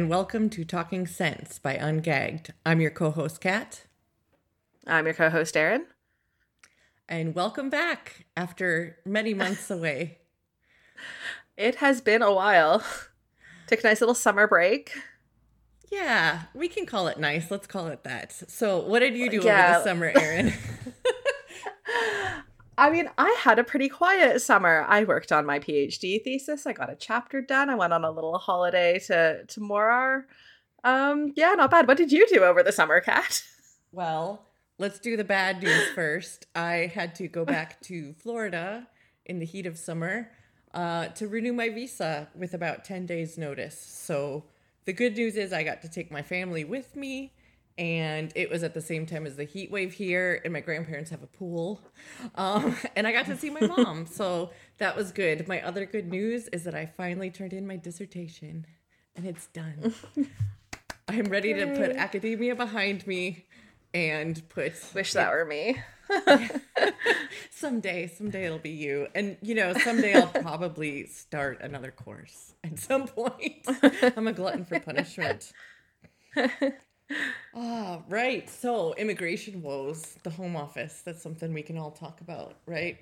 and welcome to Talking Sense by Ungagged. I'm your co-host, Kat. I'm your co-host, Erin. And welcome back after many months away. It has been a while. Took a nice little summer break. Yeah, we can call it nice. Let's call it that. So what did you do over the summer, Erin? I mean, I had a pretty quiet summer. I worked on my PhD thesis. I got a chapter done. I went on a little holiday to Morar. Yeah, not bad. What did you do over the summer, Kat? Well, let's do the bad news first. I had to go back to Florida in the heat of summer to renew my visa with about 10 days notice. So the good news is I got to take my family with me. And it was at the same time as the heat wave here, and my grandparents have a pool. And I got to see my mom, so that was good. My other good news is that I finally turned in my dissertation, and it's done. I'm ready to put academia behind me and put... Wish that were me. Someday it'll be you. And, someday I'll probably start another course at some point. I'm a glutton for punishment. Right. So immigration woes, the Home Office, that's something we can all talk about, right?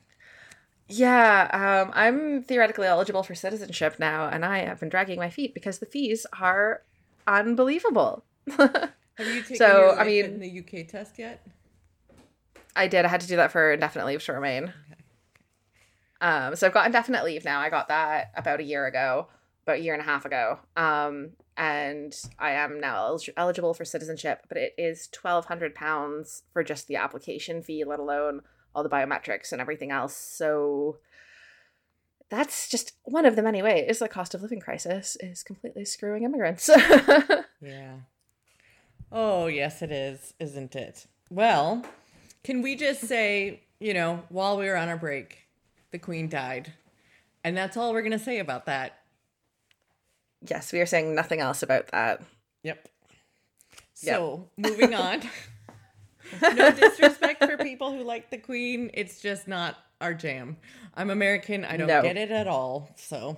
Yeah, I'm theoretically eligible for citizenship now, and I have been dragging my feet because the fees are unbelievable. Have you taken the UK test yet? I did. I had to do that for indefinite leave to remain. Okay. So I've got indefinite leave now. I got that about a year and a half ago. And I am now eligible for citizenship, but it is £1,200 for just the application fee, let alone all the biometrics and everything else. So that's just one of the many ways the cost of living crisis is completely screwing immigrants. Yeah. Oh, yes, it is, isn't it? Well, can we just say, while we were on our break, the Queen died. And that's all we're going to say about that. Yes, we are saying nothing else about that. Yep. So, moving on. No disrespect for people who like the Queen. It's just not our jam. I'm American. I don't get it at all. So,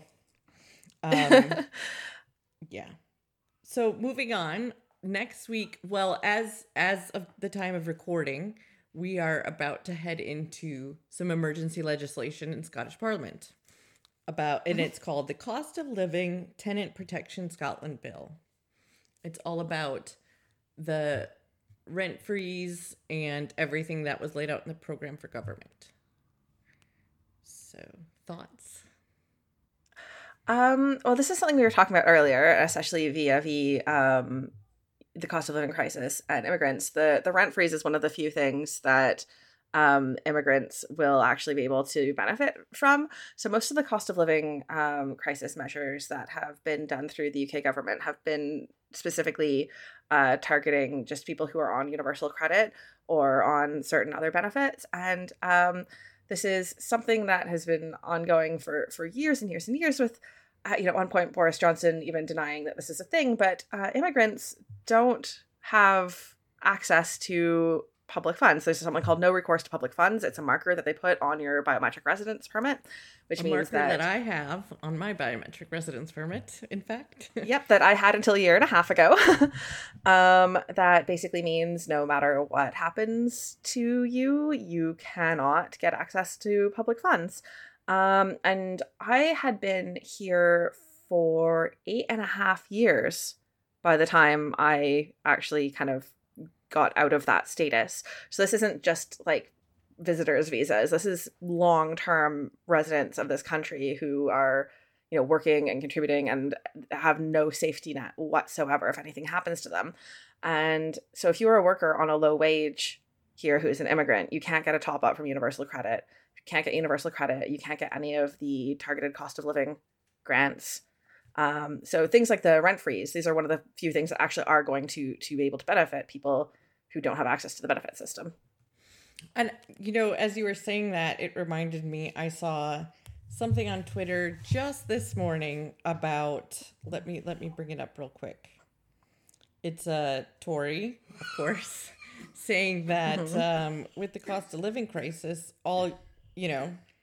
yeah. So, moving on. Next week, well, as of the time of recording, we are about to head into some emergency legislation in Scottish Parliament. And it's called the Cost of Living Tenant Protection Scotland Bill. It's all about the rent freeze and everything that was laid out in the program for government. So, thoughts? Well, this is something we were talking about earlier, especially via the cost of living crisis and immigrants. The rent freeze is one of the few things that immigrants will actually be able to benefit from. So most of the cost of living crisis measures that have been done through the UK government have been specifically targeting just people who are on universal credit or on certain other benefits. And this is something that has been ongoing for years and years and years with, at one point, Boris Johnson even denying that this is a thing. But immigrants don't have access to public funds. There's something called no recourse to public funds. It's a marker that they put on your biometric residence permit, which means that I have on my biometric residence permit, in fact. Yep, that I had until a year and a half ago. That basically means no matter what happens to you, you cannot get access to public funds. And I had been here for 8.5 years by the time I actually kind of got out of that status. So this isn't just like visitors visas. This is long-term residents of this country who are, working and contributing and have no safety net whatsoever if anything happens to them. And so if you're a worker on a low wage here who's an immigrant, you can't get a top up from universal credit. You can't get universal credit. You can't get any of the targeted cost of living grants. So things like the rent freeze, these are one of the few things that actually are going to be able to benefit people who don't have access to the benefit system. And, as you were saying that, it reminded me, I saw something on Twitter just this morning about, let me bring it up real quick. It's a Tory, of course, saying that with the cost of living crisis,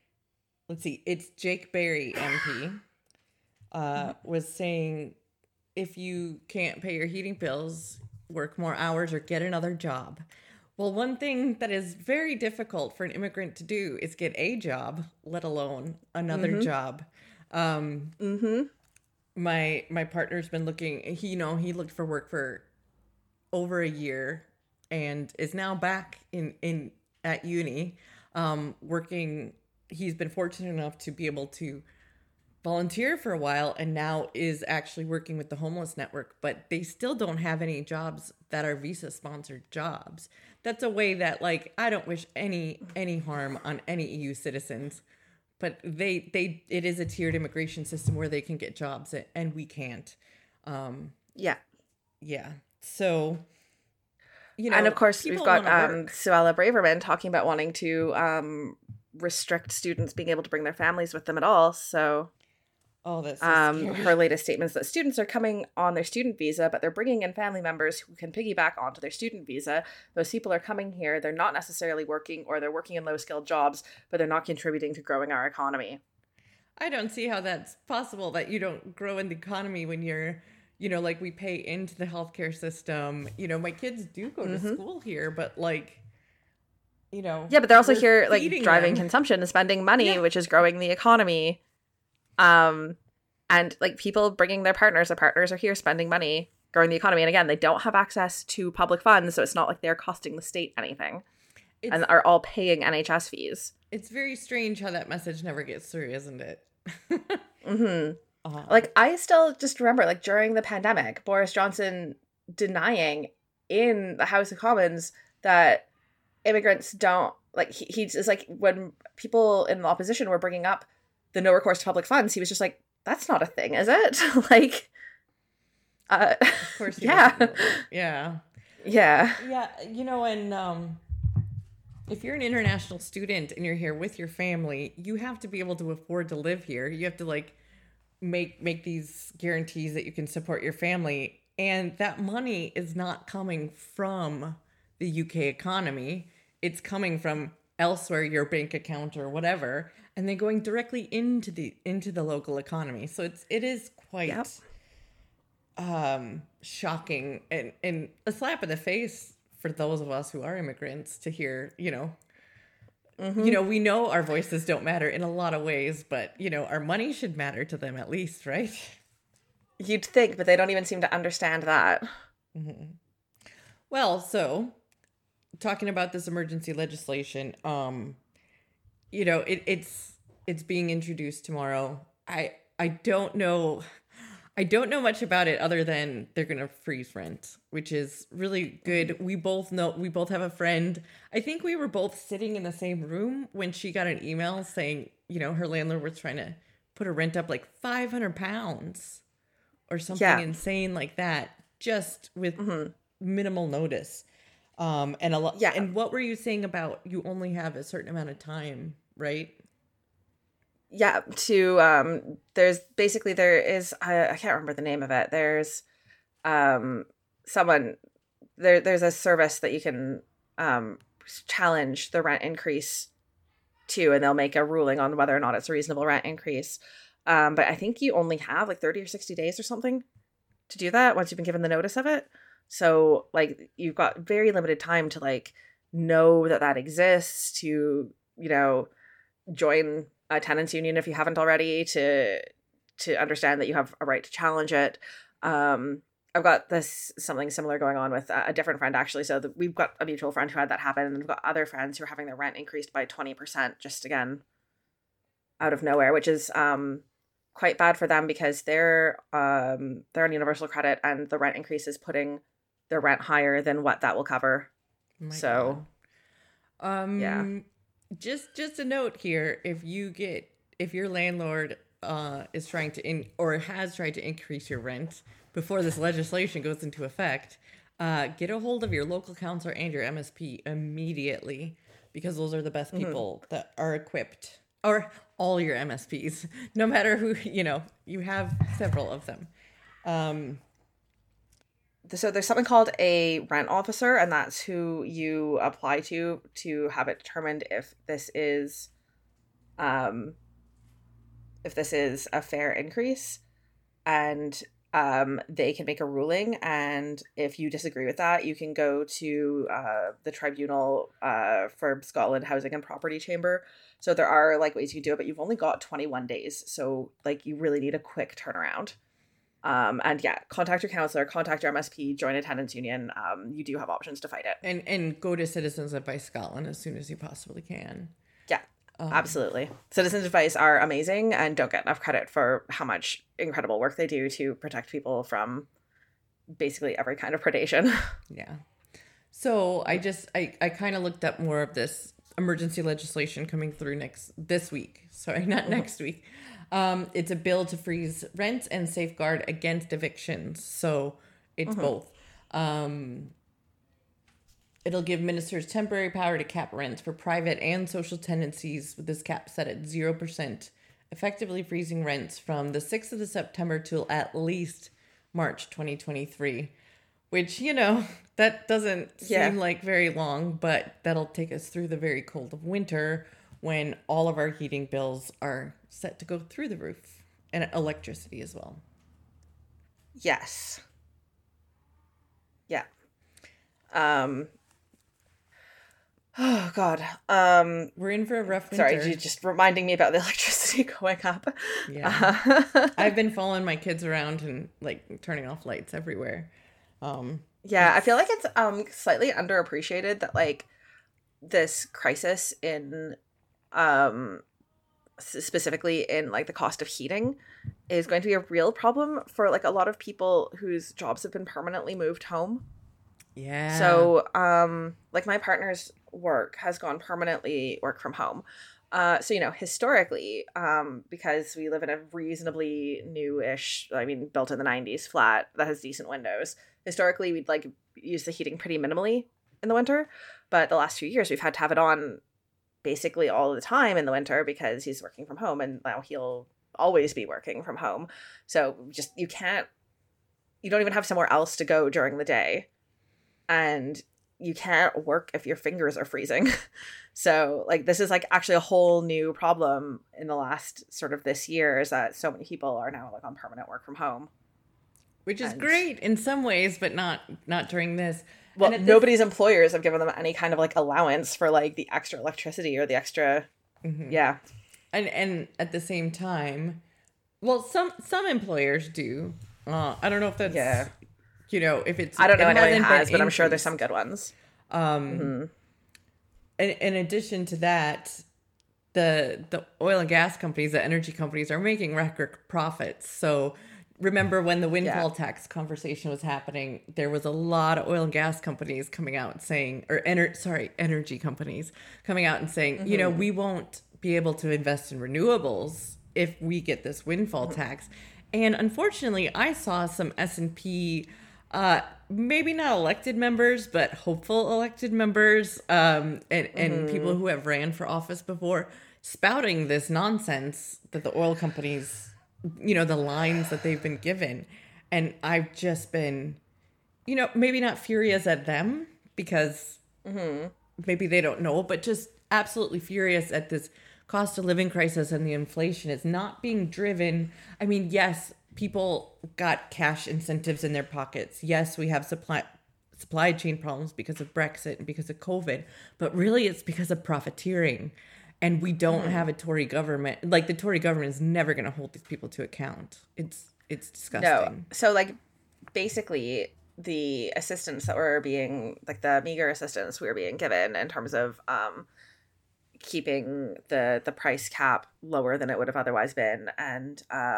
it's Jake Berry MP, was saying if you can't pay your heating bills, work more hours or get another job. Well, one thing that is very difficult for an immigrant to do is get a job, let alone another Mm-hmm. job. Um, Mm-hmm. my partner's been looking. He looked for work for over a year and is now back in at uni, working. He's been fortunate enough to be able to volunteer for a while and now is actually working with the homeless network, but they still don't have any jobs that are visa sponsored jobs. That's a way that, like, I don't wish any harm on any EU citizens, but they it is a tiered immigration system where they can get jobs and we can't. Yeah. Yeah. So, And of course, we've people got want to work. Suella Braverman talking about wanting to restrict students being able to bring their families with them at all. So Oh, that's so scary. her latest statements that students are coming on their student visa, but they're bringing in family members who can piggyback onto their student visa. Those people are coming here. They're not necessarily working, or they're working in low-skilled jobs, but they're not contributing to growing our economy. I don't see how that's possible that you don't grow in the economy when you're, like, we pay into the healthcare system. My kids do go to school here, but, like, Yeah, but they're also we're here, like, feeding driving them. consumption and spending money, Yeah. which is growing the economy. And, like, people bringing their partners are here spending money, growing the economy. And again, they don't have access to public funds, so it's not like they're costing the state anything It's, and are all paying NHS fees. it's very strange how that message never gets through, isn't it? Mm-hmm. Like, I still just remember, like, during the pandemic, Boris Johnson denying in the House of Commons that immigrants don't, like, he's like, when people in the opposition were bringing up the no recourse to public funds, he was just like, that's not a thing, is it? Like, Of course, he yeah. doesn't know that. Yeah. Yeah. Yeah, and if you're an international student and you're here with your family, you have to be able to afford to live here. You have to, like, make these guarantees that you can support your family, and that money is not coming from the UK economy. It's coming from elsewhere, your bank account or whatever, and then going directly into the local economy. So it is quite shocking and a slap in the face for those of us who are immigrants to hear, we know our voices don't matter in a lot of ways, but our money should matter to them at least, right? You'd think, but they don't even seem to understand that. Well, so talking about this emergency legislation, it's being introduced tomorrow. I don't know much about it other than they're going to freeze rent, which is really good. We both have a friend. I think we were both sitting in the same room when she got an email saying, her landlord was trying to put her rent up like £500 or something insane like that, just with minimal notice. And a lot. Yeah. And what were you saying about you only have a certain amount of time, right? Yeah, there is, I can't remember the name of it. There's there's a service that you can challenge the rent increase to, and they'll make a ruling on whether or not it's a reasonable rent increase. But I think you only have like 30 or 60 days or something to do that once you've been given the notice of it. So, like, you've got very limited time to, like, know that exists, to, join a tenants union if you haven't already, to understand that you have a right to challenge it. I've got something similar going on with a different friend, actually. So we've got a mutual friend who had that happen, and we've got other friends who are having their rent increased by 20% just, again, out of nowhere, which is quite bad for them because they're on universal credit, and the rent increase is putting their rent higher than what that will cover. Oh my So, God. yeah. Just a note here: if your landlord is trying to or has tried to increase your rent before this legislation goes into effect, get a hold of your local counselor and your MSP immediately, because those are the best people that are equipped, or all your MSPs, no matter who, you have several of them. So there's something called a rent officer, and that's who you apply to have it determined if this is a fair increase. And they can make a ruling, and if you disagree with that, you can go to the tribunal for Scotland Housing and Property Chamber. So there are like ways you can do it, but you've only got 21 days. So like you really need a quick turnaround. And yeah, contact your counselor, contact your MSP, join a tenants union. You do have options to fight it. And go to Citizens Advice Scotland as soon as you possibly can. Yeah, absolutely. Citizens Advice are amazing and don't get enough credit for how much incredible work they do to protect people from basically every kind of predation. Yeah. So I kind of looked up more of this emergency legislation coming through this week. Sorry, not next week. It's a bill to freeze rents and safeguard against evictions. So it's both. It'll give ministers temporary power to cap rents for private and social tenancies, with this cap set at 0%, effectively freezing rents from the 6th of September till at least March 2023, which, that doesn't seem like very long, but that'll take us through the very cold of winter when all of our heating bills are set to go through the roof, and electricity as well. Yes. Yeah. Oh God. We're in for a rough winter. Sorry, you're just reminding me about the electricity going up. Yeah. I've been following my kids around and like turning off lights everywhere. Yeah, I feel like it's slightly underappreciated that like this crisis in specifically in like the cost of heating is going to be a real problem for like a lot of people whose jobs have been permanently moved home. Yeah. So like my partner's work has gone permanently work from home. So, historically, because we live in a reasonably new-ish, built in the 90s flat that has decent windows, historically we'd like use the heating pretty minimally in the winter. But the last few years we've had to have it on basically all the time in the winter because he's working from home, and now he'll always be working from home. So just, you don't even have somewhere else to go during the day. And you can't work if your fingers are freezing. So like this is like actually a whole new problem in the last sort of this year, is that so many people are now like on permanent work from home. Which is great in some ways, but not during this. Well, nobody's employers have given them any kind of like allowance for like the extra electricity or the extra yeah. And at the same time, well, some employers do. I don't know if that's if it's, I don't know anyone has, but I'm sure there's some good ones. And in addition to that, the oil and gas companies, the energy companies are making record profits. So remember when the windfall tax conversation was happening, there was a lot of oil and gas companies coming out saying, energy companies coming out and saying, we won't be able to invest in renewables if we get this windfall tax. And unfortunately, I saw some S&P maybe not elected members, but hopeful elected members, and people who have ran for office before, spouting this nonsense that the oil companies, the lines that they've been given. And I've just been, maybe not furious at them because maybe they don't know, but just absolutely furious at this cost of living crisis, and the inflation is not being driven. Yes, people got cash incentives in their pockets. Yes, we have supply chain problems because of Brexit and because of COVID, but really it's because of profiteering. And we don't have a Tory government. Like, the Tory government is never going to hold these people to account. It's disgusting. No. So like basically the assistance that were being, like the meager assistance we were being given in terms of keeping the price cap lower than it would have otherwise been, and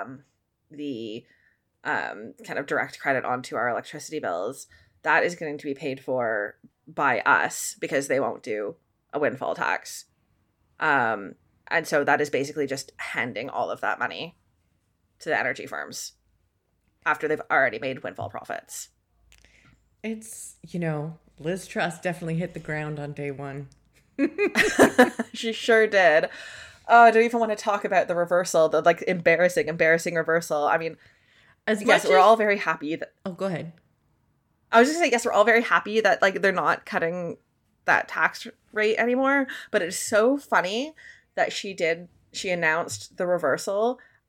the kind of direct credit onto our electricity bills, that is going to be paid for by us because they won't do a windfall tax. And so that is basically just handing all of that money to the energy firms after they've already made windfall profits. It's, Liz Truss definitely hit the ground on day one. She sure did. Oh, I don't even want to talk about the reversal, the like embarrassing reversal. We're all very happy that... Oh, go ahead. I was just saying, yes, we're all very happy that like they're not cutting that tax rate anymore. But it's so funny that she announced the reversal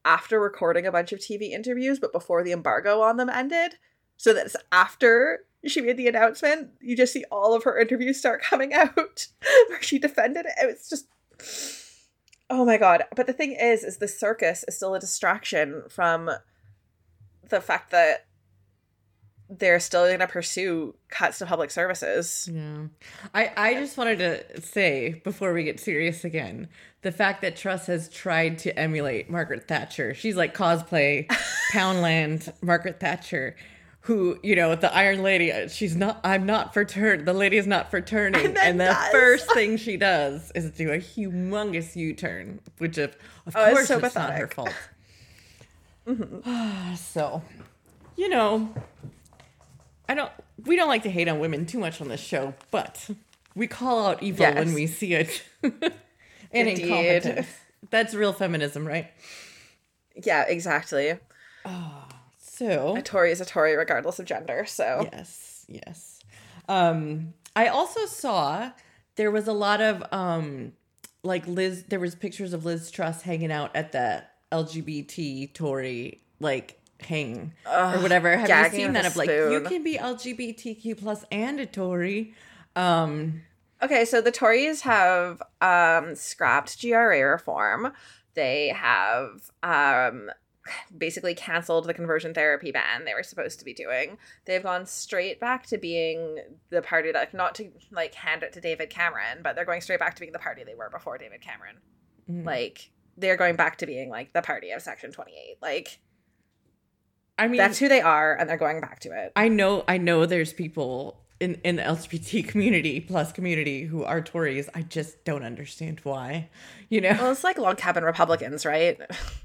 after recording a bunch of TV interviews, but before the embargo on them ended. So that's after she made the announcement, you just see all of her interviews start coming out where she defended it. It's just, oh my God. But the thing is the circus is still a distraction from the fact that they're still going to pursue cuts to public services. Yeah. I just wanted to say, before we get serious again, the fact that Truss has tried to emulate Margaret Thatcher. She's like cosplay Poundland Margaret Thatcher, who, you know, the Iron Lady, I'm not for turn. The lady is not for turning. And the first thing she does is do a humongous U-turn, which of course it's not her fault. Mm-hmm. So, you know, we don't like to hate on women too much on this show, but we call out evil when we see it. And incompetence. That's real feminism, right? Yeah, exactly. So a Tory is a Tory regardless of gender, so. Yes. I also saw there was a lot of there was pictures of Liz Truss hanging out at the LGBT Tory hang or whatever. Have you seen that of you can be LGBTQ plus and a Tory? Okay, so the Tories have scrapped GRA reform. They have basically canceled the conversion therapy ban they were supposed to be doing. They've gone straight back to being the party that, not to hand it to David Cameron, but they're going straight back to being the party they were before David Cameron. Mm. They're going back to being the party of Section 28. I mean, that's who they are, and they're going back to it. I know there's people in the LGBT community who are Tories. I just don't understand why, you know? Well, it's like log cabin Republicans, right?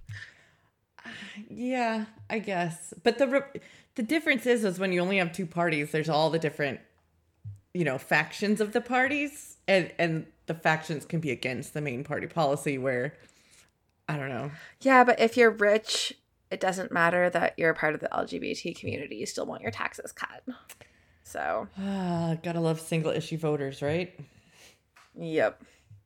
Yeah, I guess. But the difference is when you only have two parties, there's all the different, factions of the parties, and the factions can be against the main party policy where, I don't know. Yeah, but if you're rich, it doesn't matter that you're a part of the LGBT community. You still want your taxes cut. So. Gotta love single issue voters, right? Yep.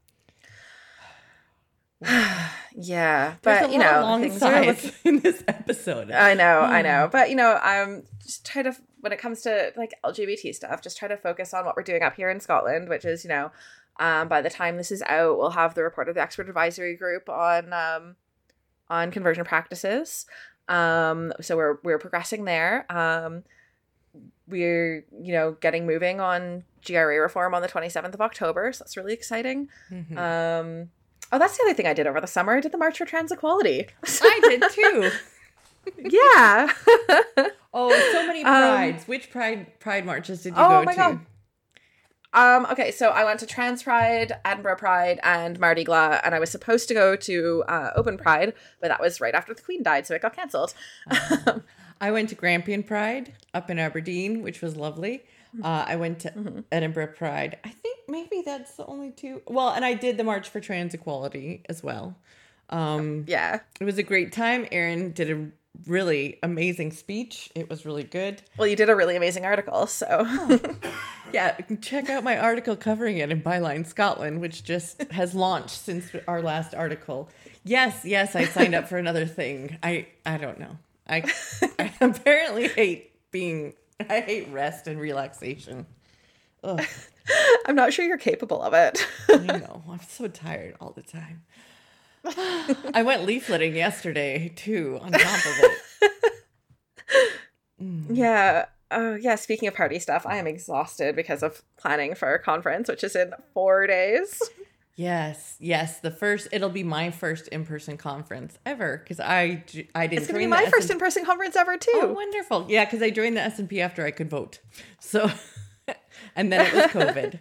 Yeah, but there's a lot of long sides in this episode. I know, but I'm just trying to, when it comes to LGBT stuff, just try to focus on what we're doing up here in Scotland, which is by the time this is out, we'll have the report of the expert advisory group on conversion practices. So we're progressing there. We're getting moving on GRA reform on the 27th of October, so that's really exciting. Mm-hmm. Oh, that's the other thing I did over the summer. I did the March for Trans Equality. I did too. Yeah. Oh, so many prides. Which pride marches did you go to? God. Okay, so I went to Trans Pride, Edinburgh Pride, and Mardi Gras, and I was supposed to go to Open Pride, but that was right after the Queen died, so it got cancelled. I went to Grampian Pride up in Aberdeen, which was lovely. I went to Edinburgh Pride. I think maybe that's the only two. Well, and I did the March for Trans Equality as well. Yeah. It was a great time. Erin did a really amazing speech. It was really good. Well, you did a really amazing article, so. Oh. Yeah, check out my article covering it in Byline Scotland, which just has launched since our last article. Yes, I signed up for another thing. I don't know. I apparently hate rest and relaxation. Ugh. I'm not sure you're capable of it. I know. I'm so tired all the time. I went leafleting yesterday, too, on top of it. Yeah. Oh, yeah. Speaking of party stuff, I am exhausted because of planning for our conference, which is in 4 days. Yes. It'll be my first in-person conference ever because I didn't. It's gonna be my first in-person conference ever too. Oh, wonderful! Yeah, because I joined the SNP after I could vote, so and then it was COVID.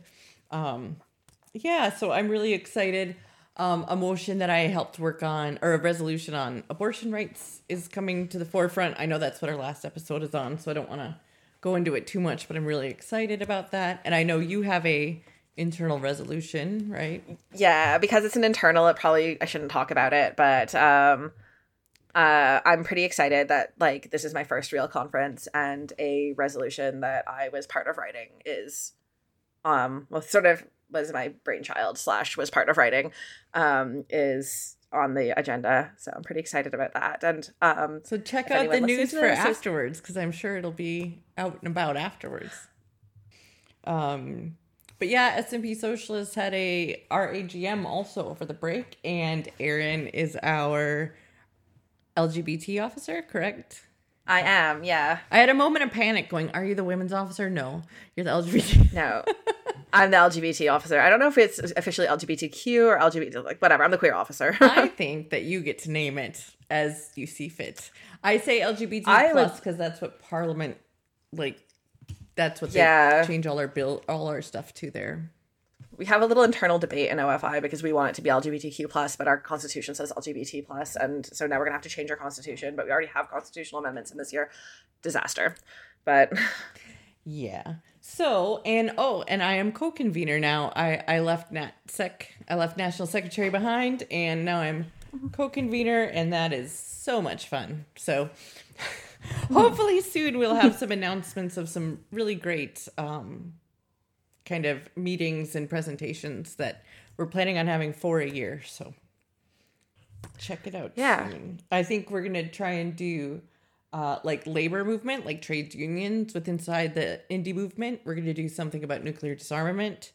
So I'm really excited. A motion that I helped work on, or a resolution on abortion rights, is coming to the forefront. I know that's what our last episode is on, so I don't want to go into it too much, but I'm really excited about that. And I know you have a internal resolution, right? Yeah, because it's an internal, I shouldn't talk about it, but I'm pretty excited that this is my first real conference, and a resolution that I was part of writing is sort of was my brainchild / was part of writing is on the agenda. So I'm pretty excited about that. And so check out the news for afterwards, because I'm sure it'll be out and about afterwards. But yeah, S&P Socialists had our AGM also over the break, and Erin is our LGBT officer, correct? I am, yeah. I had a moment of panic going, are you the women's officer? No, you're the LGBT. No, I'm the LGBT officer. I don't know if it's officially LGBTQ or LGBT, like whatever. I'm the queer officer. I think that you get to name it as you see fit. I say LGBT plus because that's what Parliament, like, that's what they change all our stuff to there. We have a little internal debate in OFI because we want it to be LGBTQ plus, but our constitution says LGBT plus, and so now we're gonna have to change our constitution. But we already have constitutional amendments in this year. Disaster, but yeah. So and I am co-convener now. I left I left National Secretary behind, and now I'm co-convener, and that is so much fun. So hopefully soon we'll have some announcements of some really great kind of meetings and presentations that we're planning on having for a year. So check it out. Yeah. Soon. I think we're going to try and do like labor movement, like trade unions with inside the indie movement. We're going to do something about nuclear disarmament.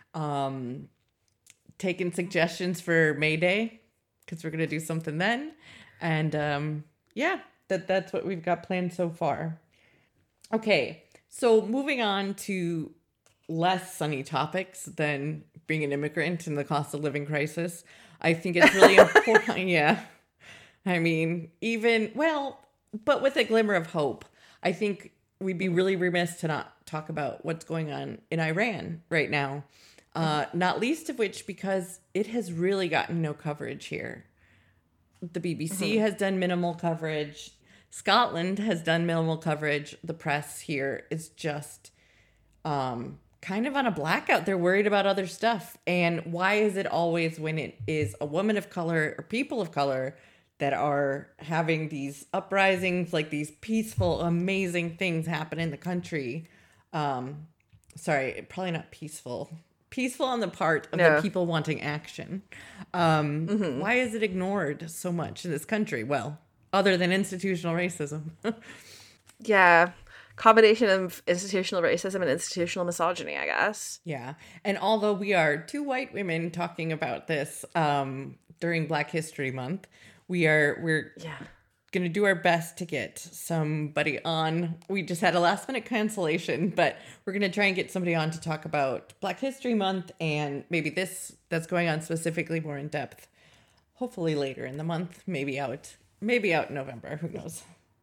Taking suggestions for May Day, because we're going to do something then. And yeah, that's what we've got planned so far. Okay. So moving on to less sunny topics than being an immigrant and the cost of living crisis. I think it's really important. Yeah. I mean, but with a glimmer of hope, I think we'd be really remiss to not talk about what's going on in Iran right now. Not least of which because it has really gotten no coverage here. The BBC has done minimal coverage. Scotland has done minimal coverage. The press here is just kind of on a blackout. They're worried about other stuff. And why is it always when it is a woman of color or people of color that are having these uprisings, like these peaceful, amazing things happen in the country? Sorry, probably not peaceful. Peaceful on the part of the people wanting action. Why is it ignored so much in this country? Well, other than institutional racism. Yeah. Combination of institutional racism and institutional misogyny, I guess. Yeah. And although we are two white women talking about this during Black History Month, we're going to do our best to get somebody on. We just had a last minute cancellation, but we're going to try and get somebody on to talk about Black History Month and maybe that's going on specifically more in depth. Hopefully later in the month, maybe out in November, who knows.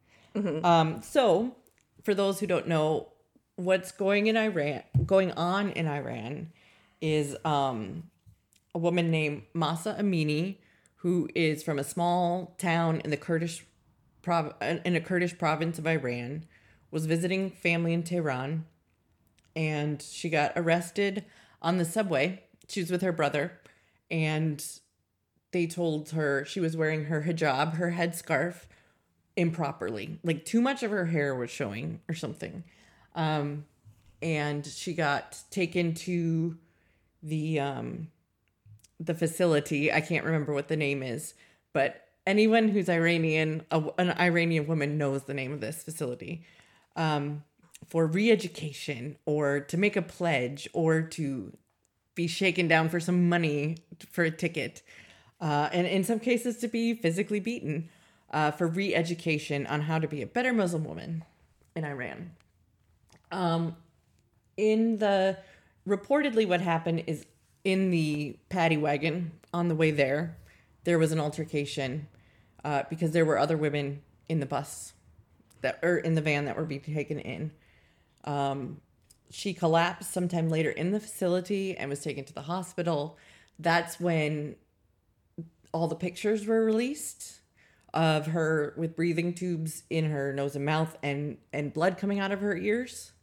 So for those who don't know, what's going on in Iran is a woman named Mahsa Amini, who is from a small town in the Kurdish province of Iran, was visiting family in Tehran, and she got arrested on the subway. She was with her brother, and they told her she was wearing her hijab, her headscarf, improperly. Like too much of her hair was showing or something. And she got taken to the facility. I can't remember what the name is, but anyone who's Iranian, an Iranian woman knows the name of this facility, for re-education or to make a pledge or to be shaken down for some money for a ticket. And in some cases to be physically beaten for re-education on how to be a better Muslim woman in Iran. Reportedly what happened is in the paddy wagon on the way there was an altercation because there were other women in the bus in the van that were being taken in. She collapsed sometime later in the facility and was taken to the hospital. That's when all the pictures were released of her with breathing tubes in her nose and mouth and blood coming out of her ears.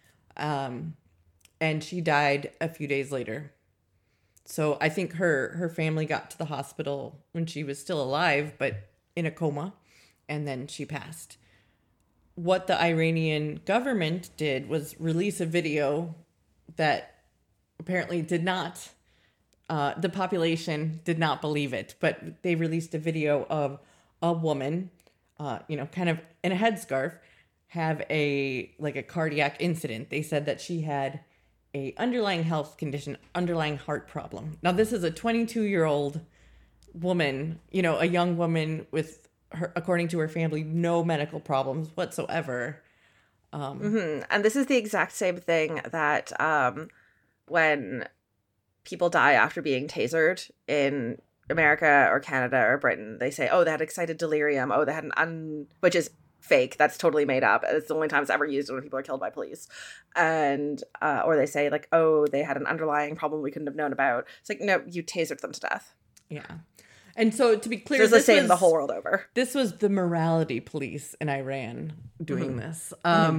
And she died a few days later. So I think her family got to the hospital when she was still alive, but in a coma, and then she passed. What the Iranian government did was release a video that apparently did not the population did not believe it, but they released a video of a woman, kind of in a headscarf, have a cardiac incident. They said that she had a underlying health condition, underlying heart problem. Now, this is a 22-year-old woman, a young woman with her, according to her family, no medical problems whatsoever. And this is the exact same thing that when people die after being tasered in America or Canada or Britain, they say, oh, they had excited delirium. Oh, they had which is fake. That's totally made up. It's the only time it's ever used when people are killed by police. And, or they say like, oh, they had an underlying problem we couldn't have known about. It's like, no, you tasered them to death. Yeah. And so to be clear, it's the same the whole world over. This was the morality police in Iran doing this.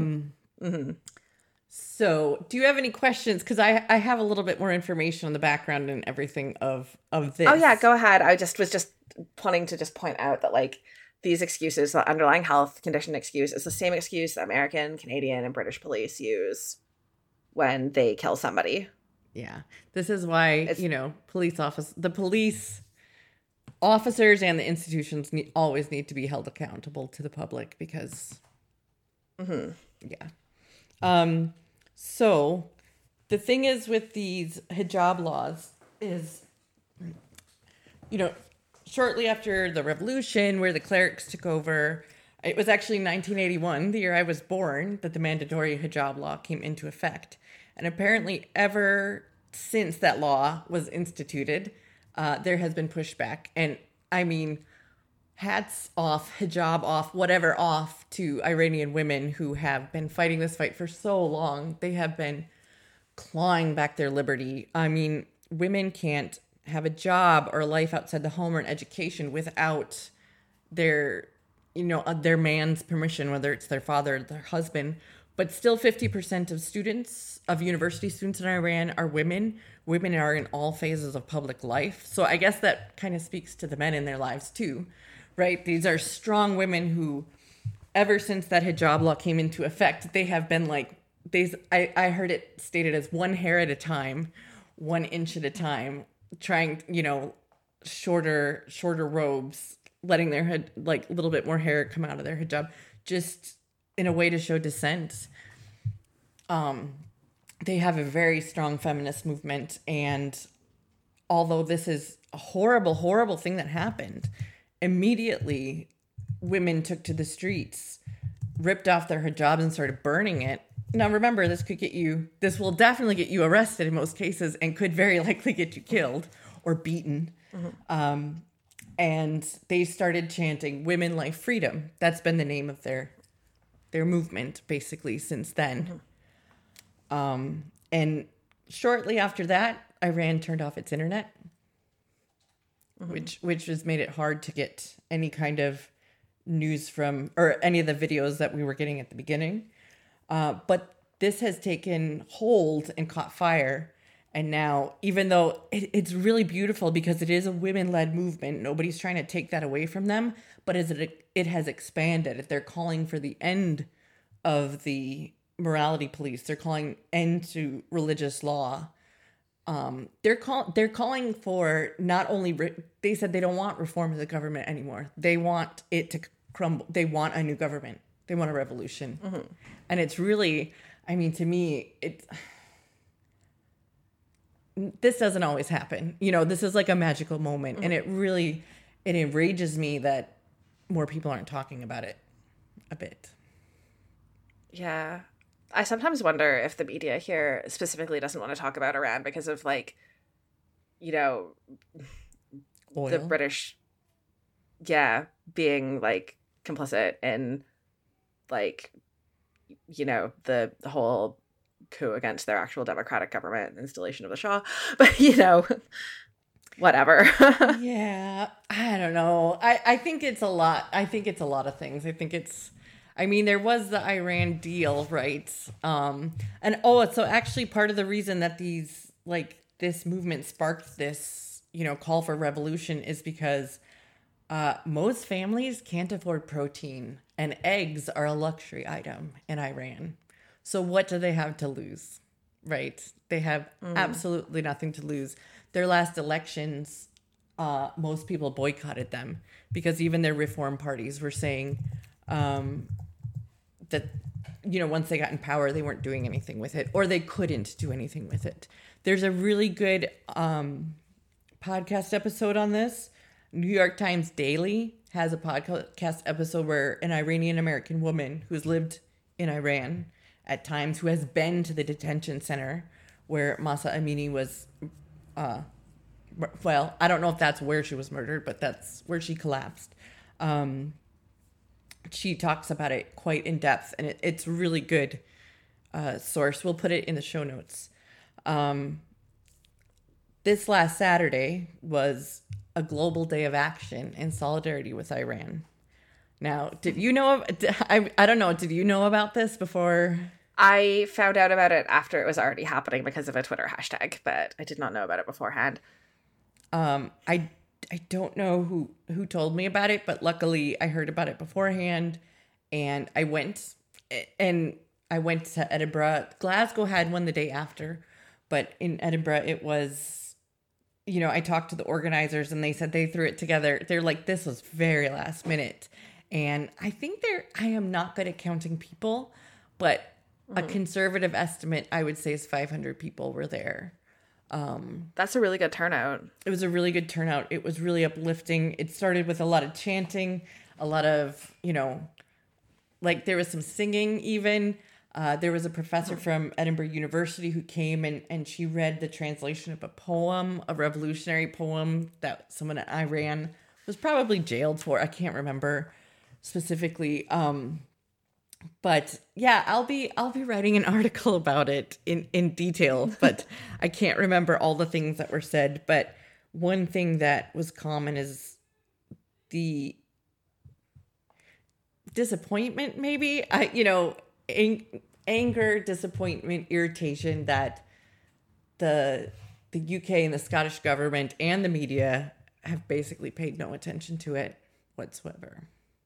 So do you have any questions? Because I have a little bit more information on the background and everything of this. Oh, yeah, go ahead. I was just wanting to just point out that, like, these excuses, the underlying health condition excuse, is the same excuse that American, Canadian, and British police use when they kill somebody. Yeah. This is why, the police officers and the institutions always need to be held accountable to the public because, So the thing is with these hijab laws is, shortly after the revolution where the clerics took over, it was actually 1981, the year I was born, that the mandatory hijab law came into effect. And apparently ever since that law was instituted, there has been pushback. And I mean, hats off, hijab off, whatever off to Iranian women who have been fighting this fight for so long. They have been clawing back their liberty. I mean, women can't have a job or a life outside the home or an education without their man's permission, whether it's their father or their husband. But still 50% of university students in Iran are women. Women are in all phases of public life. So I guess that kind of speaks to the men in their lives too, right? These are strong women who, ever since that hijab law came into effect, they have been like, I heard it stated as 1 hair at a time, 1 inch at a time, trying, shorter robes, letting their head, like a little bit more hair come out of their hijab, just in a way to show dissent. They have a very strong feminist movement, and although this is a horrible, horrible thing that happened, immediately women took to the streets, ripped off their hijabs and started burning it. Now remember, this will definitely get you arrested in most cases and could very likely get you killed or beaten. And they started chanting "Women, Life, Freedom." That's been the name of their movement basically since then. And shortly after that, Iran turned off its internet, which has made it hard to get any kind of news from, or any of the videos that we were getting at the beginning. But this has taken hold and caught fire. And now, even though it's really beautiful because it is a women-led movement, nobody's trying to take that away from them, but it has expanded. They're calling for the end of the morality police. They're calling end to religious law. They're calling for not only, they said they don't want reform of the government anymore. They want it to crumble. They want a new government. They want a revolution. And it's really, I mean, to me, this doesn't always happen. This is like a magical moment. And it enrages me that more people aren't talking about it a bit. Yeah. I sometimes wonder if the media here specifically doesn't want to talk about Iran because of, like, Oil. The British, being, like, complicit in, like, the whole coup against their actual democratic government, installation of the Shah. But, whatever. Yeah, I don't know. I think it's a lot. I think it's a lot of things. There was the Iran deal, right? So actually part of the reason that this movement sparked this, call for revolution is because most families can't afford protein, and eggs are a luxury item in Iran. So what do they have to lose? right? They have absolutely nothing to lose. Their last elections, most people boycotted them because even their reform parties were saying that, once they got in power, they weren't doing anything with it, or they couldn't do anything with it. There's a really good podcast episode on this. New York Times Daily has a podcast episode where an Iranian American woman who's lived in Iran at times, who has been to the detention center where Mahsa Amini was, well, I don't know if that's where she was murdered, but that's where she collapsed. She talks about it quite in depth, and it's really good source. We'll put it in the show notes. This last Saturday was a global day of action in solidarity with Iran. Now, did you know? I don't know. Did you know about this before? I found out about it after it was already happening because of a Twitter hashtag, but I did not know about it beforehand. I don't know who told me about it, but luckily I heard about it beforehand, and I went to Edinburgh. Glasgow had one the day after, but in Edinburgh it was, I talked to the organizers and they said they threw it together. They're like, this was very last minute. And I think I am not good at counting people, but a conservative estimate, I would say, is 500 people were there. That's a really good turnout. It was a really good turnout. It was really uplifting. It started with a lot of chanting, a lot of, there was some singing even. There was a professor from Edinburgh University who came and she read the translation of a revolutionary poem that someone in Iran was probably jailed for. I can't remember specifically. But yeah, I'll be writing an article about it in detail, but I can't remember all the things that were said. But one thing that was common is the disappointment, maybe, anger, disappointment, irritation that the UK and the Scottish government and the media have basically paid no attention to it whatsoever.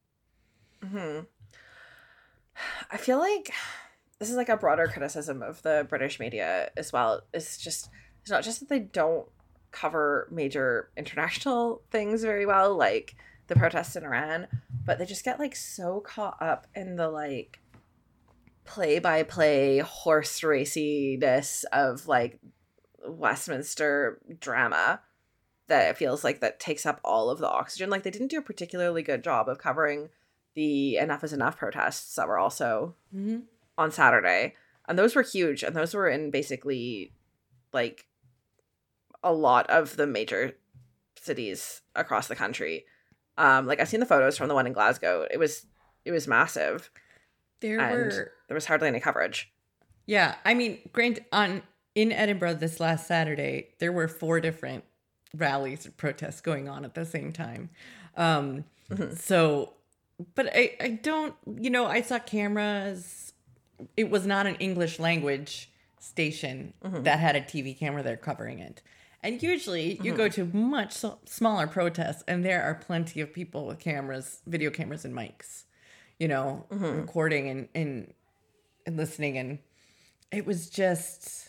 I feel like this is like a broader criticism of the British media as well. It's not just that they don't cover major international things very well, like the protests in Iran, but they just get like so caught up in the like play-by-play horse raciness of like Westminster drama that it feels like that takes up all of the oxygen. Like they didn't do a particularly good job of covering the Enough is Enough protests that were also on Saturday. And those were huge. And those were in basically like a lot of the major cities across the country. Like I've seen the photos from the one in Glasgow. It was massive. There was hardly any coverage. Yeah. I mean, in Edinburgh this last Saturday, there were 4 different rallies or protests going on at the same time. So, but I don't, I saw cameras. It was not an English language station that had a TV camera there covering it. And usually you go to much smaller protests and there are plenty of people with cameras, video cameras and mics, recording and listening. And it was just,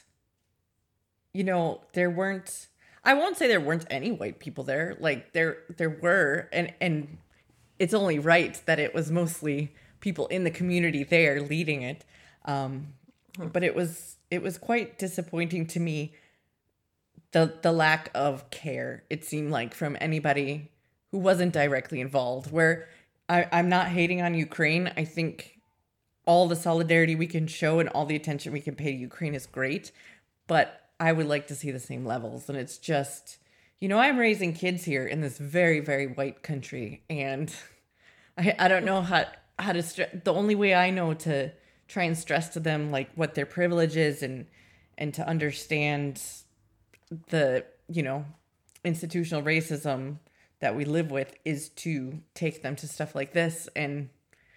there weren't, I won't say there weren't any white people there. Like there were, and it's only right that it was mostly people in the community there leading it. But it was quite disappointing to me, the lack of care, it seemed like, from anybody who wasn't directly involved. Where I'm not hating on Ukraine. I think all the solidarity we can show and all the attention we can pay to Ukraine is great. But I would like to see the same levels. And it's just, I'm raising kids here in this very, very white country. And I don't know how to the only way I know to try and stress to them like what their privilege is and to understand the, institutional racism that we live with is to take them to stuff like this and,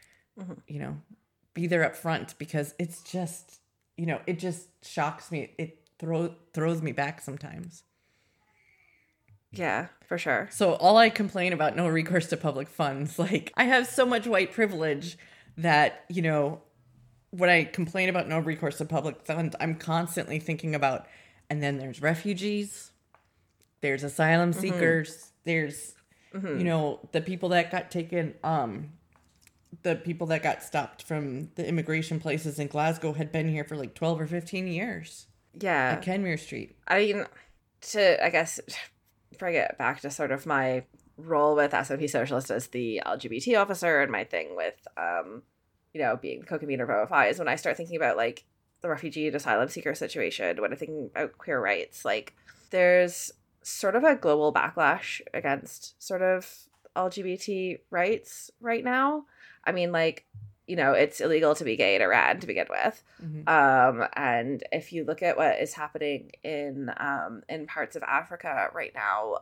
be there up front, because it's just, it just shocks me. It throws me back sometimes. Yeah, for sure. So all I complain about no recourse to public funds, like I have so much white privilege that, when I complain about no recourse to public funds, I'm constantly thinking about, and then there's refugees, there's asylum seekers, there's, you know, the people that got taken, the people that got stopped from the immigration places in Glasgow had been here for like 12 or 15 years. Yeah. At Kenmure Street. I mean, I guess, bring it back to sort of my role with SNP Socialist as the LGBT officer and my thing with, you know, being the co-convener of OFI is when I start thinking about, like, the refugee and asylum seeker situation, when I'm thinking about queer rights, like, there's sort of a global backlash against sort of LGBT rights right now. I mean, like, you know, it's illegal to be gay in Iran to begin with. And if you look at what is happening in parts of Africa right now,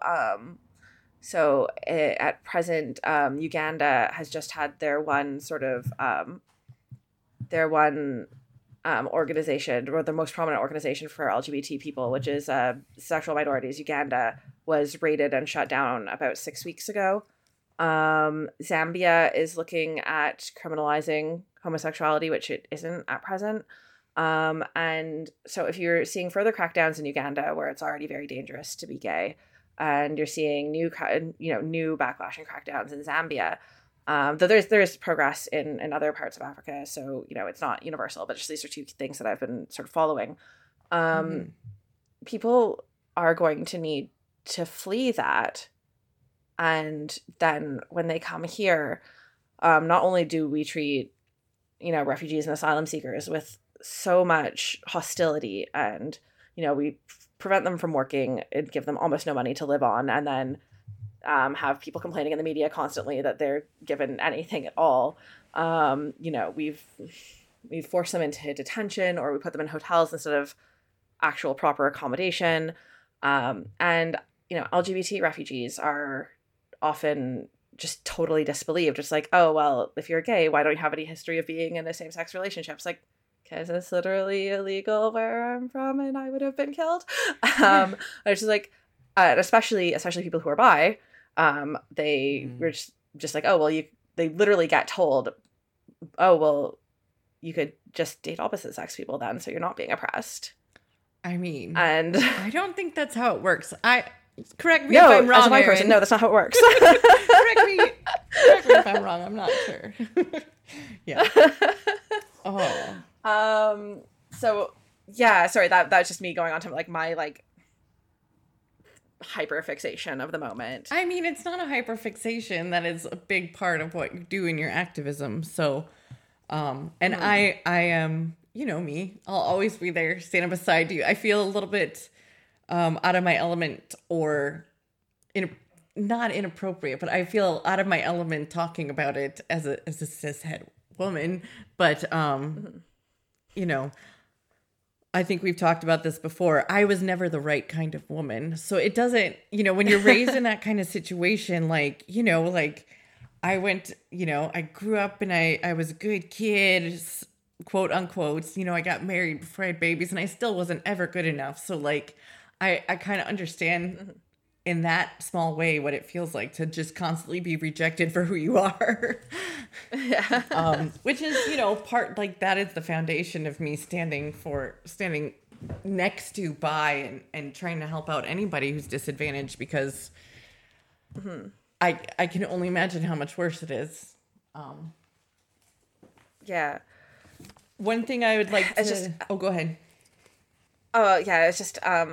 at present, Uganda has just had their one sort of organization, or the most prominent organization for LGBT people, which is Sexual Minorities Uganda, was raided and shut down about 6 weeks ago. Zambia is looking at criminalizing homosexuality, which it isn't at present. And so if you're seeing further crackdowns in Uganda, where it's already very dangerous to be gay, and you're seeing new backlash and crackdowns in Zambia, though there's progress in other parts of Africa, so, you know, it's not universal, but just these are two things that I've been sort of following. People are going to need to flee that. And then when they come here, not only do we treat, you know, refugees and asylum seekers with so much hostility, and, you know, we prevent them from working and give them almost no money to live on, and then have people complaining in the media constantly that they're given anything at all. You know, we've forced them into detention, or we put them in hotels instead of actual proper accommodation. And, you know, LGBT refugees are often just totally disbelieved. Just like, oh, well, if you're gay, why don't you have any history of being in a same-sex relationship? It's like, because it's literally illegal where I'm from and I would have been killed. It's just like, especially people who are bi, they were just like, oh, well, they literally get told, oh, well, you could just date opposite sex people then, so you're not being oppressed. I mean, and I don't think that's how it works. Correct me if I'm wrong, as a white person, Erin. no, that's not how it works. correct me if I'm wrong. I'm not sure. Yeah. Oh. So yeah, sorry, that's just me going on to like my like hyperfixation of the moment. I mean, it's not a hyperfixation. That is a big part of what you do in your activism. So, I am, you know me, I'll always be there, standing beside you. I feel a little bit out of my element, or not inappropriate, but I feel out of my element talking about it as a cishet woman. But, you know, I think we've talked about this before. I was never the right kind of woman. So it doesn't, you know, when you're raised in that kind of situation, like, you know, like I went, you know, I grew up and I was a good kid, quote unquote, you know, I got married before I had babies, and I still wasn't ever good enough. So like, I kind of understand in that small way what it feels like to just constantly be rejected for who you are. Yeah. Which is, you know, part, like, that is the foundation of me standing next to, by, and trying to help out anybody who's disadvantaged, because I can only imagine how much worse it is. Yeah. One thing I would like to... go ahead. Oh, yeah, it's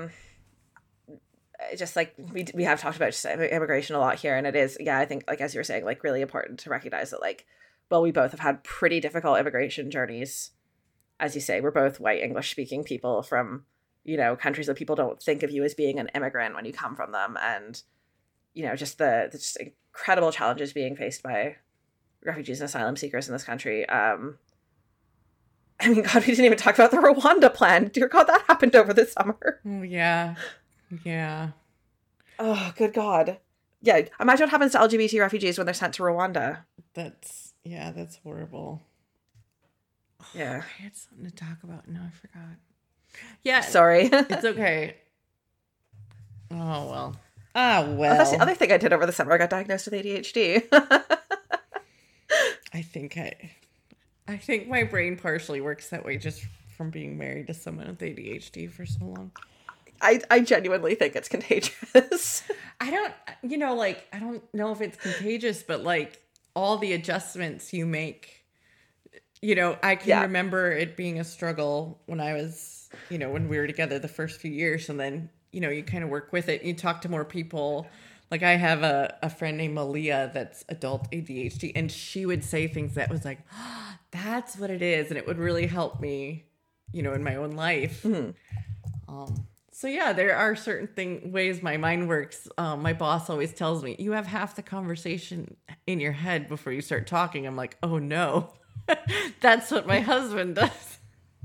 just like we have talked about just immigration a lot here, and it is, yeah, I think, like, as you were saying, like, really important to recognize that, like, well, we both have had pretty difficult immigration journeys. As you say, we're both white English speaking people from, you know, countries that people don't think of you as being an immigrant when you come from them, and, you know, just the just incredible challenges being faced by refugees and asylum seekers in this country. I mean, God, we didn't even talk about the Rwanda plan. Dear God, that happened over the summer. Oh, yeah. Yeah. Oh, good God. Yeah, imagine what happens to LGBT refugees when they're sent to Rwanda. That's horrible. Yeah. I had something to talk about. No, I forgot. Yeah. Sorry. It's okay. Oh, well. Oh, that's the other thing I did over the summer. I got diagnosed with ADHD. I think I think my brain partially works that way just from being married to someone with ADHD for so long. I genuinely think it's contagious. I don't, like, I don't know if it's contagious, but like all the adjustments you make, I can remember it being a struggle when I was, when we were together the first few years, and then, you kind of work with it. You talk to more people. Like I have a friend named Malia that's adult ADHD, and she would say things that was like, oh, that's what it is. And it would really help me, in my own life. So yeah, there are certain ways my mind works. My boss always tells me, you have half the conversation in your head before you start talking. I'm like, oh no, that's what my husband does.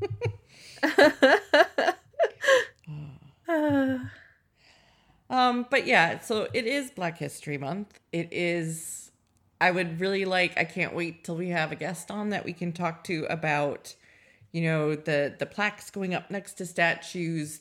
But yeah, so it is Black History Month. It is, I can't wait till we have a guest on that we can talk to about, the plaques going up next to statues,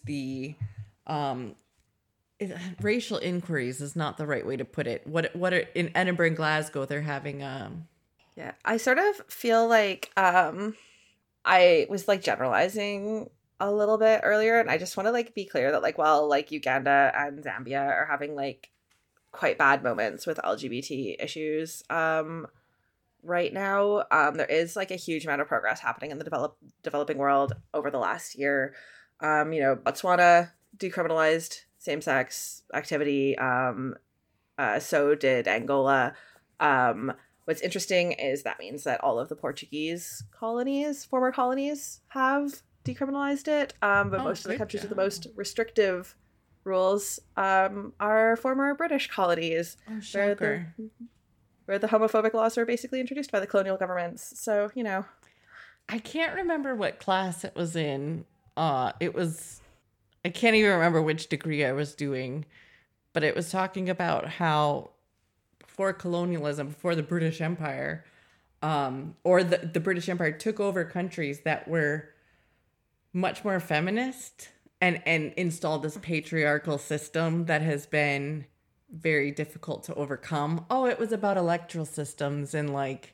racial inquiries is not the right way to put it. What are, in Edinburgh and Glasgow, they're having, Yeah, I sort of feel like, I was like generalizing a little bit earlier, and I just want to like be clear that like while like Uganda and Zambia are having like quite bad moments with LGBT issues right now, there is like a huge amount of progress happening in the developing world over the last year. Botswana decriminalized same-sex activity, so did Angola. What's interesting is that means that all of the Portuguese former colonies, have decriminalized it. But most of the countries with the most restrictive rules are former British colonies, where the homophobic laws were basically introduced by the colonial governments. So, I can't remember what class it was in. I can't even remember which degree I was doing, but it was talking about how before colonialism, before the British Empire, or the British Empire took over countries that were much more feminist and installed this patriarchal system that has been very difficult to overcome. Oh, it was about electoral systems and like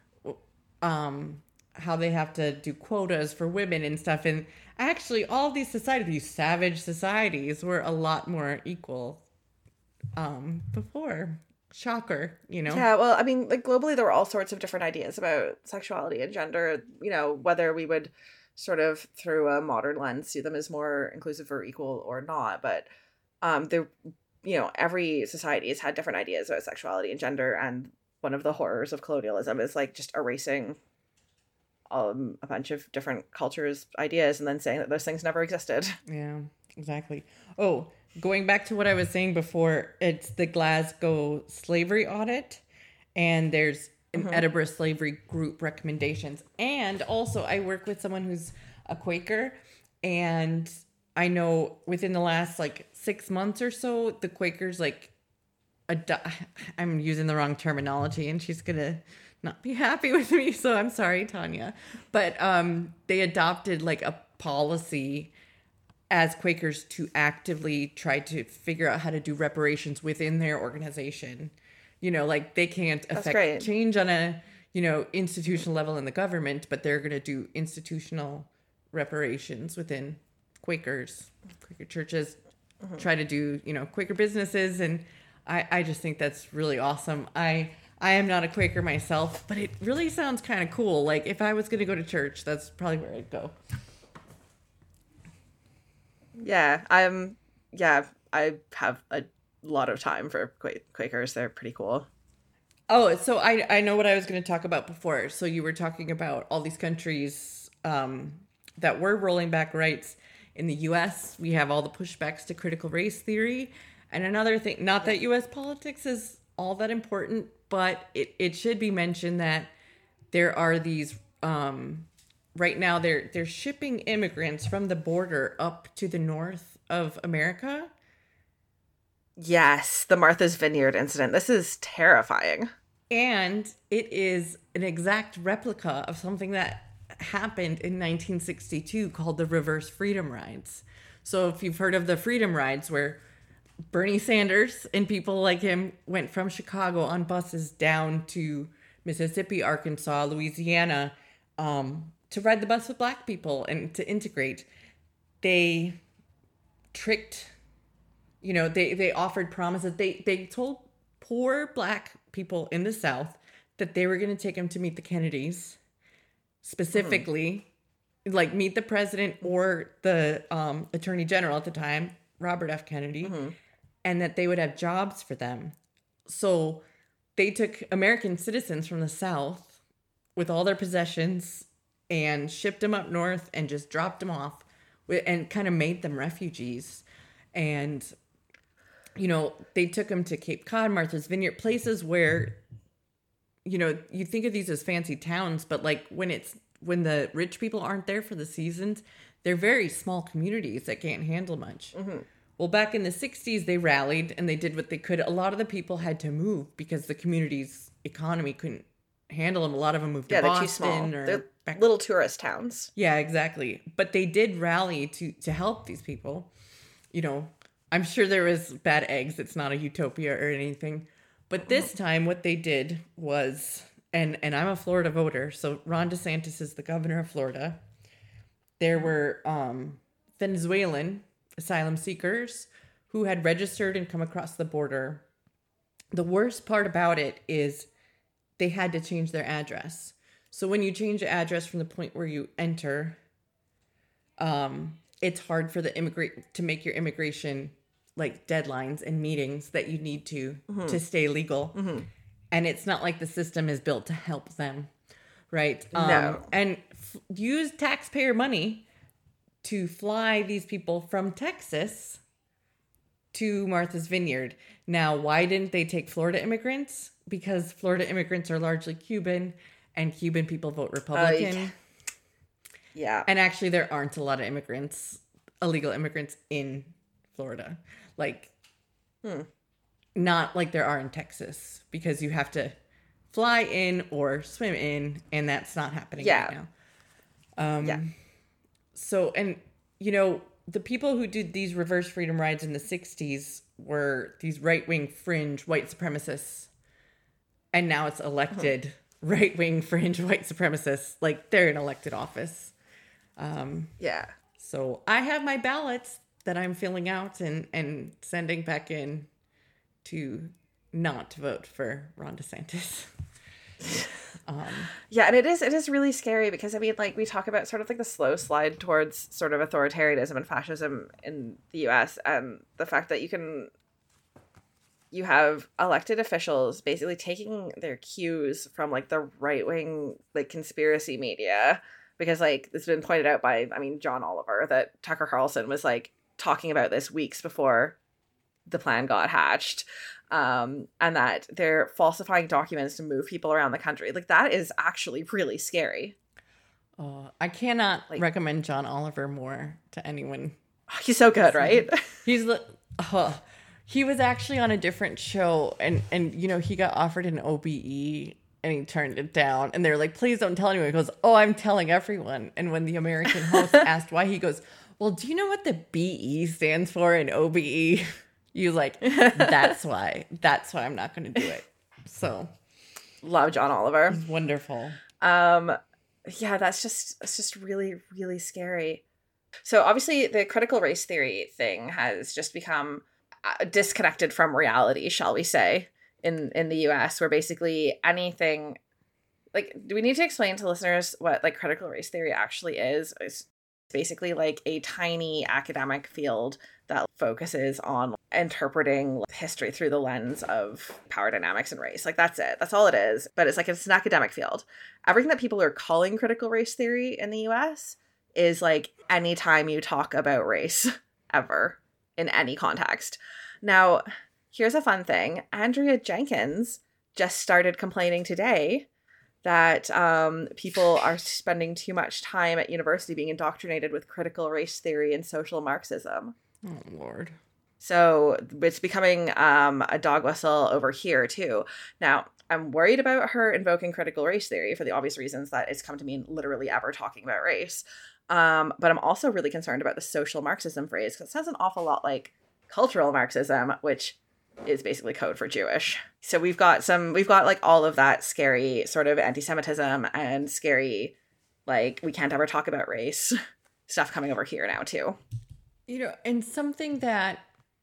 how they have to do quotas for women and stuff. And actually all of these societies, these savage societies, were a lot more equal before. Shocker, Yeah, well, I mean, like globally there were all sorts of different ideas about sexuality and gender, whether we would sort of through a modern lens see them as more inclusive or equal or not. But every society has had different ideas about sexuality and gender, and one of the horrors of colonialism is like just erasing a bunch of different cultures' ideas and then saying that those things never existed. Yeah, exactly. Oh, going back to what I was saying before, it's the Glasgow slavery audit, and there's an Edinburgh slavery group recommendations. And also I work with someone who's a Quaker, and I know within the last like 6 months or so, the Quakers I'm using the wrong terminology and she's going to not be happy with me. So I'm sorry, Tanya, but they adopted like a policy as Quakers to actively try to figure out how to do reparations within their organization. Like they can't affect change on a, institutional level in the government, but they're going to do institutional reparations within Quaker churches, try to do, Quaker businesses. And I just think that's really awesome. I am not a Quaker myself, but it really sounds kind of cool. Like if I was going to go to church, that's probably where I'd go. Yeah, I have a lot of time for Quakers. They're pretty cool. Oh, so I know what I was going to talk about before. So you were talking about all these countries that were rolling back rights. In the U.S., we have all the pushbacks to critical race theory. And another thing, not that U.S. politics is all that important, but it should be mentioned that there are these, right now they're shipping immigrants from the border up to the north of America. Yes, the Martha's Vineyard incident. This is terrifying. And it is an exact replica of something that happened in 1962 called the Reverse Freedom Rides. So if you've heard of the Freedom Rides, where Bernie Sanders and people like him went from Chicago on buses down to Mississippi, Arkansas, Louisiana, to ride the bus with Black people and to integrate. They tricked, they offered promises. They told poor Black people in the South that they were going to take them to meet the Kennedys, specifically, like meet the president or the attorney general at the time, Robert F. Kennedy, and that they would have jobs for them. So they took American citizens from the South with all their possessions and shipped them up north and just dropped them off and kind of made them refugees. And, they took them to Cape Cod, Martha's Vineyard, places where, you think of these as fancy towns, but like when the rich people aren't there for the seasons, they're very small communities that can't handle much. Well, back in the 60s, they rallied and they did what they could. A lot of the people had to move because the community's economy couldn't handle them. A lot of them moved to Boston. They're too small. They're little tourist towns. Yeah, exactly. But they did rally to help these people. I'm sure there was bad eggs. It's not a utopia or anything. But this time what they did was, and I'm a Florida voter, so Ron DeSantis is the governor of Florida. There were Venezuelan asylum seekers who had registered and come across the border. The worst part about it is they had to change their address. So when you change the address from the point where you enter, it's hard for to make your immigration like deadlines and meetings that you need to stay legal. And it's not like the system is built to help them, right? No. And use taxpayer money to fly these people from Texas to Martha's Vineyard. Now, why didn't they take Florida immigrants? Because Florida immigrants are largely Cuban, and Cuban people vote Republican. Yeah. And actually, there aren't a lot of illegal immigrants in Florida. Like, not like there are in Texas, because you have to fly in or swim in, and that's not happening right now. So, and, the people who did these reverse freedom rides in the 60s were these right-wing fringe white supremacists. And now it's elected right-wing fringe white supremacists. Like, they're in elected office. So I have my ballots that I'm filling out and sending back in to not vote for Ron DeSantis. And it is really scary because, I mean, like, we talk about sort of like the slow slide towards sort of authoritarianism and fascism in the US, and the fact that you have elected officials basically taking their cues from like the right-wing like conspiracy media, because like it's been pointed out by, John Oliver, that Tucker Carlson was like talking about this weeks before the plan got hatched. And that they're falsifying documents to move people around the country. Like, that is actually really scary. I cannot recommend John Oliver more to anyone. He's so good, right? He was actually on a different show, and he got offered an OBE, and he turned it down. And they're like, please don't tell anyone. He goes, oh, I'm telling everyone. And when the American host asked why, he goes, well, do you know what the BE stands for in OBE? You like, that's why I'm not going to do it. So love John Oliver. He's wonderful. It's just really, really scary. So obviously the critical race theory thing has just become disconnected from reality, shall we say, in the US, where basically anything, like, do we need to explain to listeners what like critical race theory actually is? It's basically like a tiny academic field that focuses on interpreting history through the lens of power dynamics and race. Like, that's it. That's all it is. But it's an academic field. Everything that people are calling critical race theory in the US is like anytime you talk about race ever in any context. Now, here's a fun thing. Andrea Jenkins just started complaining today that people are spending too much time at university being indoctrinated with critical race theory and social Marxism. Oh, Lord. So it's becoming a dog whistle over here, too. Now, I'm worried about her invoking critical race theory for the obvious reasons that it's come to mean literally ever talking about race. But I'm also really concerned about the social Marxism phrase, because it sounds an awful lot like cultural Marxism, which is basically code for Jewish. So we've got like all of that scary sort of anti-Semitism and scary like we can't ever talk about race stuff coming over here now too. And something that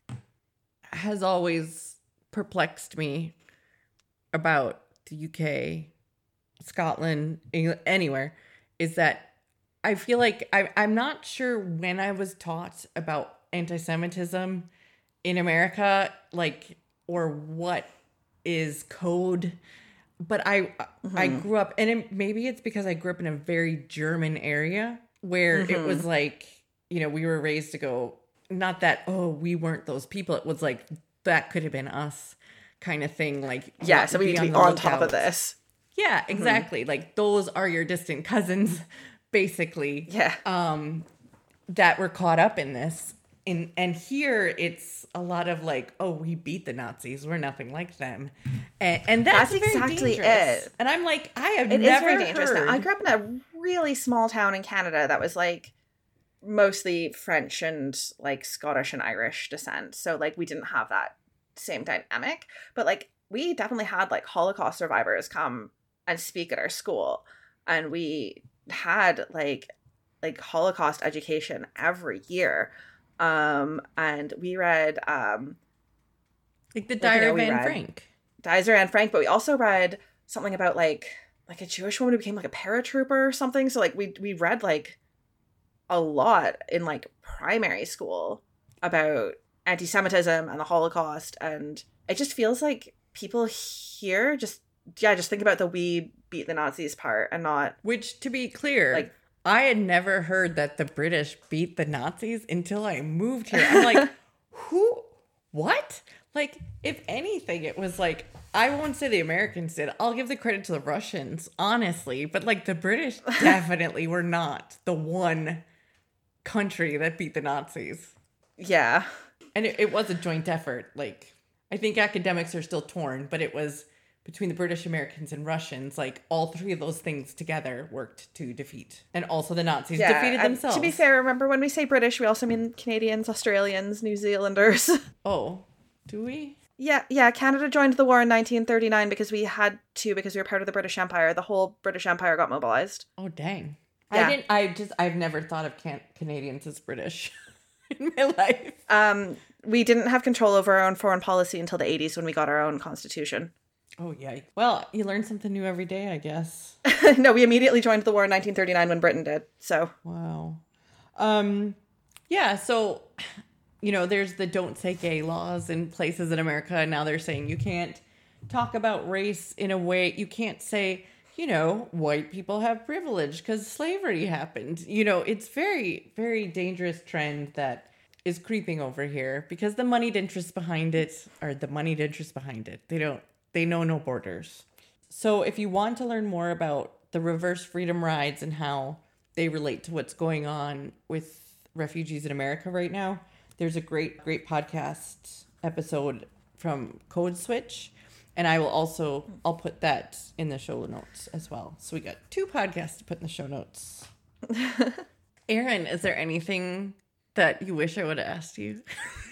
has always perplexed me about the UK, Scotland, England, anywhere, is that I feel like I'm not sure when I was taught about anti-Semitism in America, like, or what is code. But I grew up, and maybe it's because I grew up in a very German area where it was like, we were raised to go, not that, oh, we weren't those people. It was like, that could have been us kind of thing. Like, yeah, so we need to be on top of this. Yeah, exactly. Like, those are your distant cousins, basically. Yeah. That were caught up in this. And here it's a lot of like, oh, we beat the Nazis. We're nothing like them. And that's exactly dangerous. it. And I'm like, I have it never is very dangerous. heard. Now, I grew up in a really small town in Canada that was like mostly French and like Scottish and Irish descent. So like we didn't have that same dynamic. But like we definitely had like Holocaust survivors come and speak at our school. And we had like Holocaust education every year. And we read like the Diary of Anne Frank. Diary of Anne Frank, but we also read something about like a Jewish woman who became like a paratrooper or something. So like we read like a lot in like primary school about anti-Semitism and the Holocaust, and it just feels like people here just think about the we beat the Nazis part and not, which, to be clear, like, I had never heard that the British beat the Nazis until I moved here. I'm like, who? What? Like, if anything, it was like, I won't say the Americans did. I'll give the credit to the Russians, honestly. But, like, the British definitely were not the one country that beat the Nazis. Yeah. And it was a joint effort. Like, I think academics are still torn, but it was between the British, Americans, and Russians, like, all three of those things together worked to defeat. And also the Nazis defeated themselves. To be fair, remember when we say British, we also mean Canadians, Australians, New Zealanders. Oh, do we? Yeah. Canada joined the war in 1939 because we had to, because we were part of the British Empire. The whole British Empire got mobilized. Oh, dang. Yeah. I've never thought of Canadians as British in my life. We didn't have control over our own foreign policy until the 80s when we got our own constitution. Oh, yeah. Well, you learn something new every day, I guess. No, we immediately joined the war in 1939 when Britain did, so. Wow. Yeah, so, there's the don't say gay laws in places in America, and now they're saying you can't talk about race in a way, you can't say, white people have privilege because slavery happened. It's very, very dangerous trend that is creeping over here because the moneyed interests behind it. They know no borders. So if you want to learn more about the reverse freedom rides and how they relate to what's going on with refugees in America right now, there's a great podcast episode from Code Switch. And I'll put that in the show notes as well. So we got 2 podcasts to put in the show notes. Erin, is there anything that you wish I would have asked you?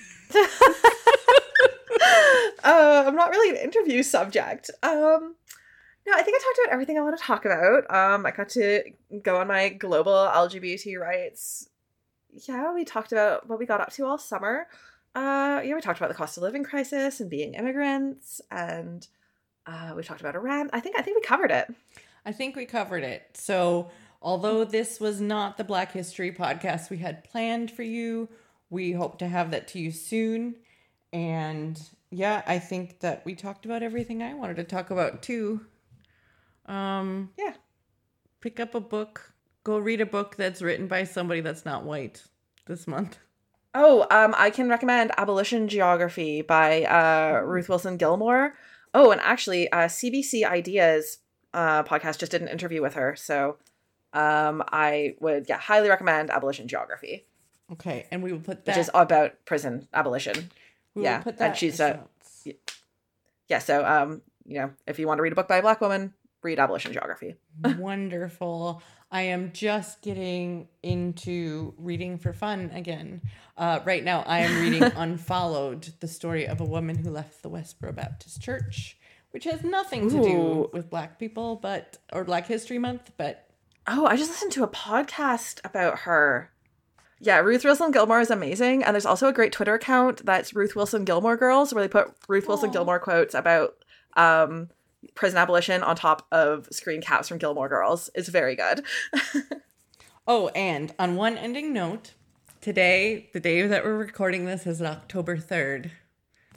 I'm not really an interview subject. No, I think I talked about everything I want to talk about. I got to go on my global LGBT rights. Yeah, we talked about what we got up to all summer. We talked about the cost of living crisis and being immigrants, and we talked about Iran. I think we covered it. I think we covered it. So, although this was not the Black History podcast we had planned for you, we hope to have that to you soon. And yeah, I think that we talked about everything I wanted to talk about too. Yeah. Pick up a book. Go read a book that's written by somebody that's not white this month. Oh, I can recommend Abolition Geography by Ruth Wilson Gilmore. Oh, and actually, CBC Ideas podcast just did an interview with her. So I would highly recommend Abolition Geography. Okay, and we will put that. Which is about prison abolition. We will put that and she's in the notes. Yeah, so, if you want to read a book by a Black woman, read Abolition Geography. Wonderful. I am just getting into reading for fun again. Right now, I am reading Unfollowed, the story of a woman who left the Westboro Baptist Church, which has nothing to do with Black people, or Black History Month, but Oh, I just listened to a podcast about her. Yeah, Ruth Wilson Gilmore is amazing. And there's also a great Twitter account that's Ruth Wilson Gilmore Girls, where they put Ruth Wilson Gilmore quotes about prison abolition on top of screen caps from Gilmore Girls. It's very good. Oh, and on one ending note, today, the day that we're recording this is October 3rd,